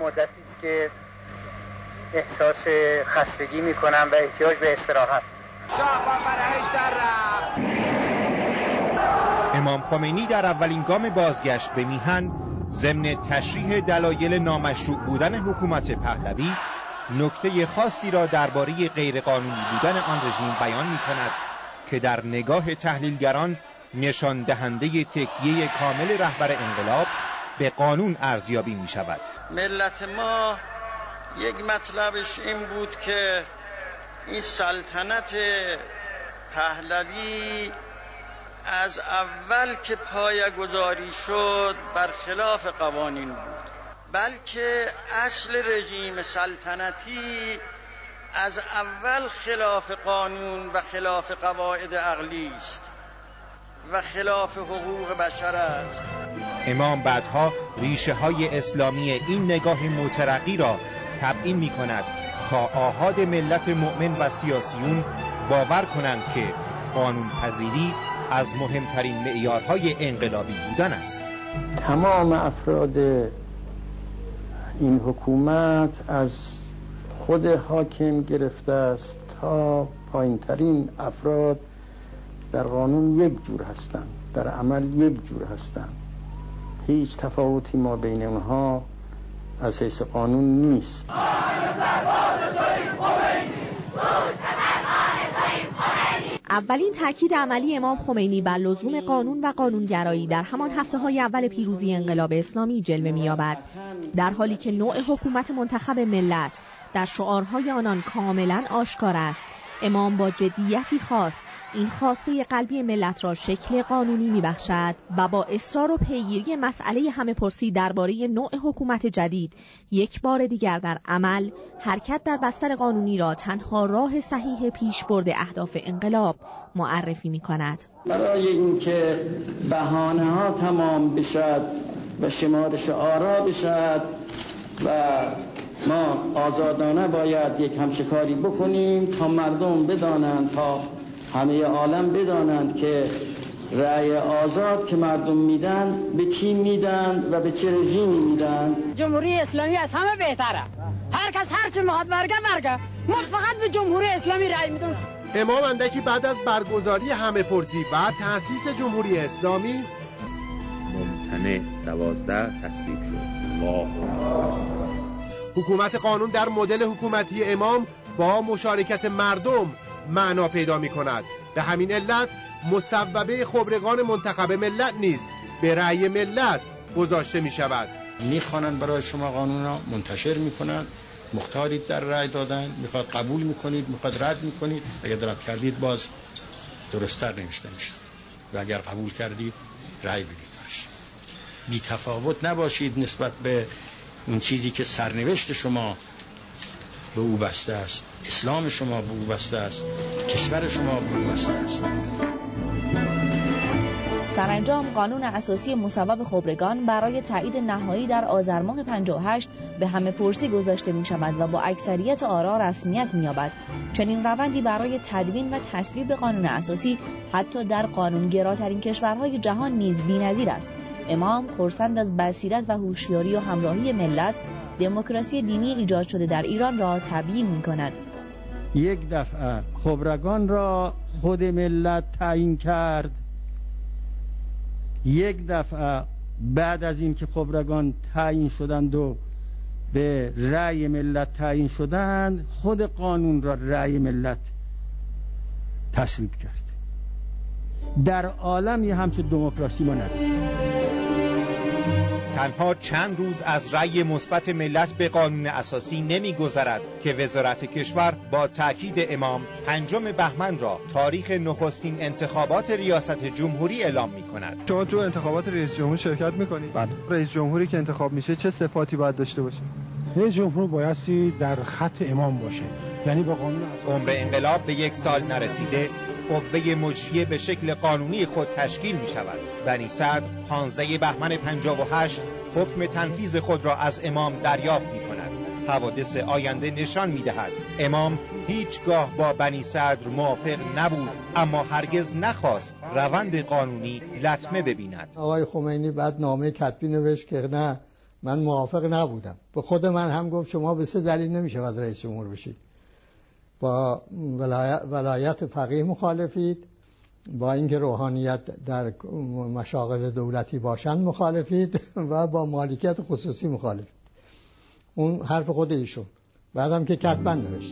مدتی است که احساس خستگی میکنم و احتیاج به استراحت. امام خمینی در اولین گام بازگشت به میهن ضمن تشریح دلایل نامشروع بودن حکومت پهلوی نکته خاصی را درباره غیرقانونی بودن آن رژیم بیان می‌کند که در نگاه تحلیلگران نشان دهنده تکیه کامل رهبر انقلاب به قانون ارزیابی می‌شود. ملت ما یک مطلبش این بود که این سلطنت پهلوی از اول که پایه‌گذاری شد برخلاف قوانین بود، بلکه اصل رژیم سلطنتی از اول خلاف قانون و خلاف قواعد عقلی است و خلاف حقوق بشر است. امام بعدها ریشه های اسلامی این نگاه مترقی را تبیین می کند تا آحاد ملت مؤمن و سیاسیون باور کنند که قانون پذیری از مهمترین معیارهای انقلابی بودن است. تمام افراد این حکومت از خود حاکم گرفته است تا پایینترین افراد در قانون یک جور هستند، در عمل یک جور هستند. هیچ تفاوتی ما بین اونها از حیث قانون نیست. اولین تاکید عملی امام خمینی بر لزوم قانون و قانونگرایی در همان هفته‌های اول پیروزی انقلاب اسلامی جلوه می‌یابد، در حالی که نوع حکومت منتخب ملت در شعارهای آنان کاملاً آشکار است. امام با جدیتی خاص این خواسته قلبی ملت را شکل قانونی می‌بخشد و با اصرار و پیگیری مسئله همه‌پرسی درباره نوع حکومت جدید یک بار دیگر در عمل حرکت در بستر قانونی را تنها راه صحیح پیشبرد اهداف انقلاب معرفی می‌کند. برای اینکه بهانه‌ها تمام بشد و شمارش آرا بشد و ما آزادانه باید یک همشکاری بکنیم تا مردم بدانند، تا همه عالم بدانند که رأی آزاد که مردم میدن به کی میدن و به چه رژیمی میدن. جمهوری اسلامی از همه بهتره. هر کس هر چه میخواد برگه ما فقط به جمهوری اسلامی رأی میدیم. امام اندکی بعد از برگزاری همه پرسی و تأسیس جمهوری اسلامی ممتنع 12 تصویب شد. حکومت قانون در مدل حکومتی امام با مشارکت مردم معنا پیدا می کند. به همین علت مصوبه خبرگان منتخب ملت نیز به رأی ملت گذاشته می شود. می خوانند برای شما قانون را منتشر می کنند، مختارید در رأی دادن، میخواد قبول میکنید، میخواد رد میکنید. اگر رد کردید باز درست‌تر نوشته میشه و اگر قبول کردید رأی بدید. بی تفاوت نباشید نسبت به اون چیزی که سرنوشت شما به او بسته است، اسلام شما به او بسته است، کشور شما به او بسته است. سرانجام قانون اساسی مصوب خبرگان برای تایید نهایی در آذر ماه 58 به همه پرسی گذاشته می شود و با اکثریت آرا رسمیت می یابد. چنین روندی برای تدوین و تصویب قانون اساسی حتی در قانونگراترین کشورهای جهان نیز بی‌نظیر است. امام خرسند از بصیرت و هوشیاری و همراهی ملت، دموکراسی دینی ایجاد شده در ایران را تبیین می کند. یک دفعه خبرگان را خود ملت تعیین کرد. یک دفعه بعد از این که خبرگان تعیین شدند و به رأی ملت تعیین شدند، خود قانون را رأی ملت تصویب کرد. در عالم یه همچه دموکراسی ما نداریم. تنها چند روز از رأی مثبت ملت به قانون اساسی نمی‌گذرد که وزارت کشور با تاکید امام 5 بهمن را تاریخ نخستین انتخابات ریاست جمهوری اعلام می‌کند. شما تو انتخابات رئیس جمهور شرکت می‌کنید؟ بله. رئیس جمهوری که انتخاب میشه چه صفاتی باید داشته باشه؟ رئیس جمهور بایستی در خط امام باشه، یعنی با قانون اساسی. عمر انقلاب به 1 سال نرسیده، قوه مجریه به شکل قانونی خود تشکیل می شود. بنی صدر 15 بهمن 58 حکم تنفیذ خود را از امام دریافت می کند. حوادث آینده نشان می دهد امام هیچگاه با بنی صدر موافق نبود، اما هرگز نخواست روند قانونی لطمه ببیند. آقای خمینی بعد نامه کتبی نوشت که نه، من موافق نبودم. به خود من هم گفت شما به 3 دلیل نمیشود رئیس جمهور بشید. با ولایت فقیه مخالفید، با اینکه روحانیت در مشاغل دولتی باشند مخالفید و با مالکیت خصوصی مخالفید. اون حرف خود ایشون. بعدم که کتبند نوشت.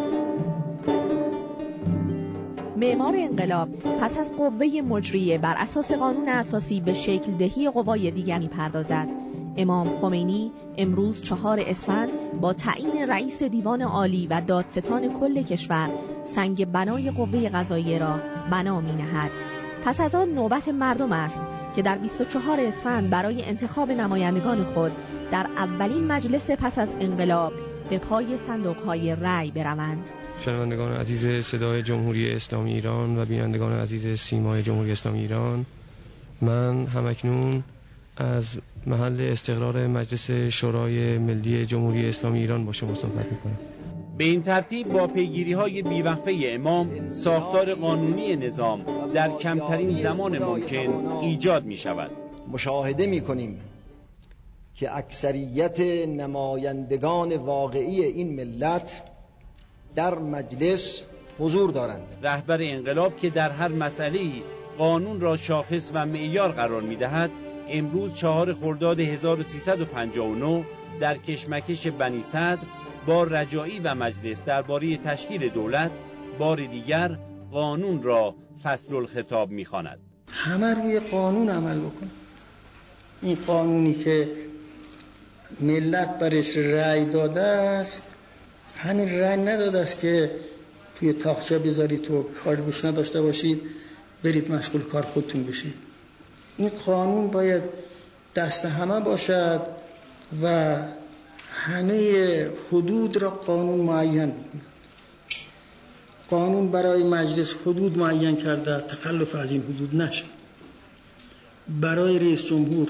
معمار انقلاب پس از قوه مجریه بر اساس قانون اساسی به شکل دهی قوای دیگر می‌پردازد. امام خمینی امروز 4 اسفند با تعیین رئیس دیوان عالی و دادستان کل کشور سنگ بنای قوه قضاییه را بنا می‌نهد. پس از آن نوبت مردم است که در 24 اسفند برای انتخاب نمایندگان خود در اولین مجلس پس از انقلاب به پای صندوق‌های رأی بروند. شنوندگان عزیز صدای جمهوری اسلامی ایران و بینندگان عزیز سیمای جمهوری اسلامی ایران، من همکنون از محل استقرار مجلس شورای ملی جمهوری اسلامی ایران با شما صحبت می‌کنم. به این ترتیب با پیگیری‌های بیوقفه امام ساختار قانونی نظام در کمترین زمان ممکن ایجاد می‌شود. مشاهده می‌کنیم که اکثریت نمایندگان واقعی این ملت در مجلس حضور دارند. رهبر انقلاب که در هر مسئله‌ای قانون را شاخص و معیار قرار می‌دهد، امروز 4 خرداد 1359 در کشمکش بنی صدر با رجایی و مجلس درباره تشکیل دولت بار دیگر قانون را فصل الخطاب می‌خواند. همه روی قانون عمل بکنند. این قانونی که ملت برش رأی داده است، همین رأی نداده است که توی تاقچه بذارید تو کار بش نداشته باشید برید مشغول کار خودتون بشید. این قانون باید دست همه باشد و همه حدود را قانون معین بکند. قانون برای مجلس حدود معین کرده، تخلف از این حدود نشه. برای رئیس جمهور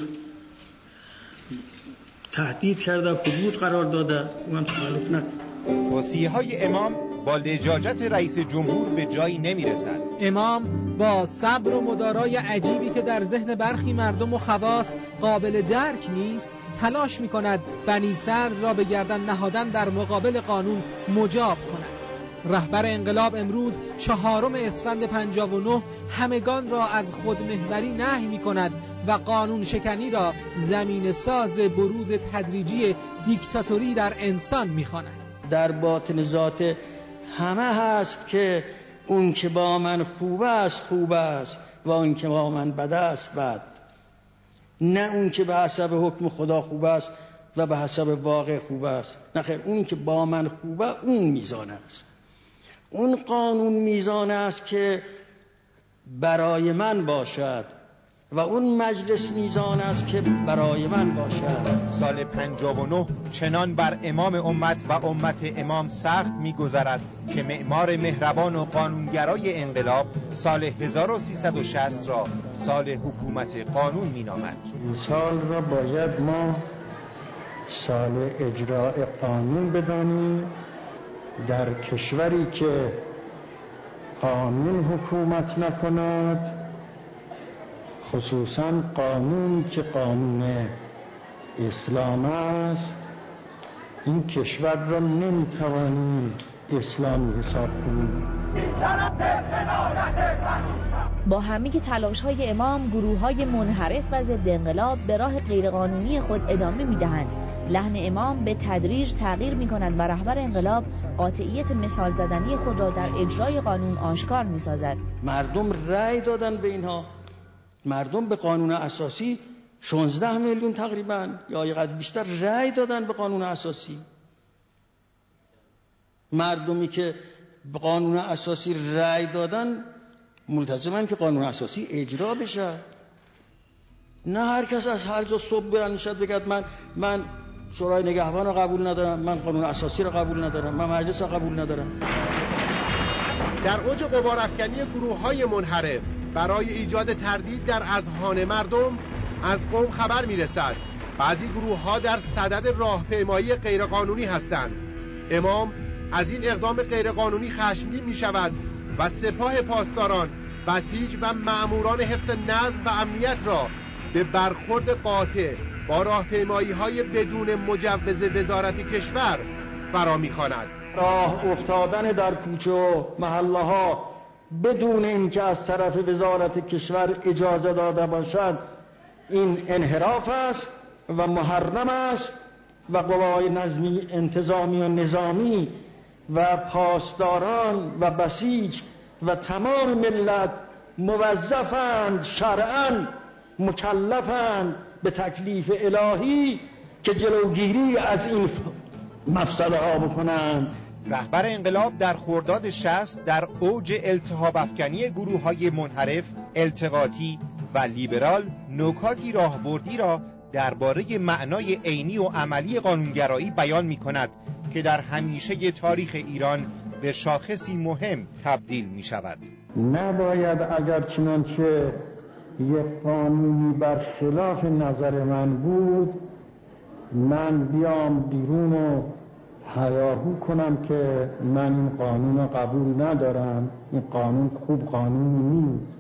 تهدید کرده، حدود قرار داده، اون تخلف نکنه. توصیه‌های امام با لجاجت رئیس جمهور به جایی نمیرسد. امام با صبر و مدارای عجیبی که در ذهن برخی مردم و خواص قابل درک نیست، تلاش می‌کند بنی صدر را به گردن نهادن در مقابل قانون مجاب کند. رهبر انقلاب امروز 4 اسفند 59 همگان را از خودمحوری نهی می‌کند و قانون شکنی را زمین ساز بروز تدریجی دیکتاتوری در انسان می‌خواند. در باطن ذات همه هست که اون که با من خوب است خوب است و اون که با من بد است بد. نه اون که به حسب حکم خدا خوب است و به حسب واقع خوب است. نه خیر، اون که با من خوبه اون میزان است. اون قانون میزان است که برای من باشد و اون مجلس میزان است که برای من باشد. سال 59 چنان بر امام امت و امت امام سخت می‌گذرد که معمار مهربان و قانونگرای انقلاب سال 1360 را سال حکومت قانون می‌نامد. این سال را باید ما سال اجراء قانون بدانیم. در کشوری که قانون حکومت نکند، خصوصا قانون که قانون اسلام است، این کشور را نمیتوانیم اسلامی حساب کنیم. با همه تلاش‌های امام، گروه‌های منحرف و ضد انقلاب به راه غیرقانونی خود ادامه می‌دهند. لحن امام به تدریج تغییر می‌کند و رهبر انقلاب قاطعیت مثال زدنی خود را در اجرای قانون آشکار می‌سازد. مردم رأی دادن به اینها. مردم به قانون اساسی 16 میلیون تقریبا یا یه قدر بیشتر رأی دادن به قانون اساسی. مردمی که به قانون اساسی رأی دادن ملتزمن که قانون اساسی اجرا بشه. نه هر کس از هر جا صبح برن نشد بگد من شورای نگهبان رو قبول ندارم، من قانون اساسی رو قبول ندارم، من مجلس رو قبول ندارم. در اوج غبارافکنی گروه‌های منحرف برای ایجاد تردید در اذهان مردم از قوم خبر میرسد بعضی گروه‌ها در صدد راهپیمایی غیرقانونی هستند. امام از این اقدام غیرقانونی خشمگین میشود و سپاه پاسداران، بسیج و مأموران حفظ نظم و امنیت را به برخورد قاطع با راهپیمایی‌های بدون مجوز وزارت کشور فرا می‌خواند. راه افتادن در کوچه و محله‌ها بدون اینکه از طرف وزارت کشور اجازه داده باشد این انحراف است و محرم است و قوای نظمی انتظامی و نظامی و پاسداران و بسیج و تمام ملت موظفند، شرعاً مکلفند به تکلیف الهی که جلوگیری از این مفسده ها بکنند. رهبر انقلاب در خرداد 60 در اوج التهاب افکنی گروه‌های منحرف، التقاطی و لیبرال نکاتی راهبردی را درباره معنای عینی و عملی قانونگرایی بیان می‌کند که در همیشه تاریخ ایران به شاخصی مهم تبدیل می‌شود. نباید اگر چنانچه یک قانونی برخلاف نظر من بود من بیام بیرون و هیاهو کنم که من این قانون رو قبول ندارم، این قانون خوب قانونی نیست.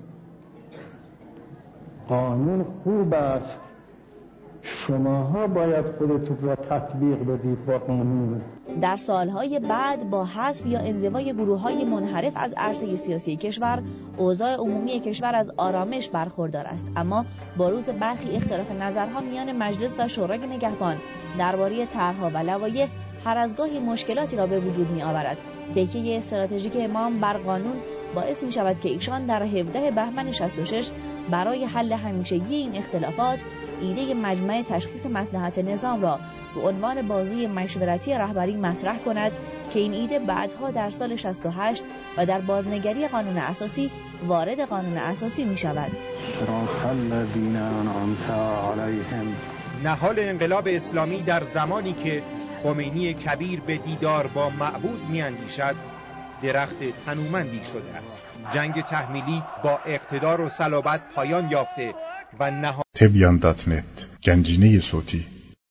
قانون خوب است، شماها باید خودتون را تطبیق بدید با قانون. در سالهای بعد با حذف یا انزوای گروه‌های منحرف از عرصه سیاسی کشور، اوضاع عمومی کشور از آرامش برخوردار است، اما با روز برخی اختلاف نظرها میان مجلس و شورای نگهبان درباره طرح‌ها و لوایح هر از گاهی مشکلاتی را به وجود می‌آورد. تکیه استراتژیک امام بر قانون باعث می‌شود که ایشان در 17 بهمن 66 برای حل همیشگی این اختلافات ایده مجمع تشخیص مصلحت نظام را به عنوان بازوی مشورتی رهبری مطرح کند که این ایده بعدها در سال 68 و در بازنگری قانون اساسی وارد قانون اساسی می شود. نهال انقلاب اسلامی در زمانی که خمینی کبیر به دیدار با معبود میاندیشد درخت تنومندی شده است. جنگ تحمیلی با اقتدار و صلابت پایان یافته و نهال تبیان.net گنجینه صوتی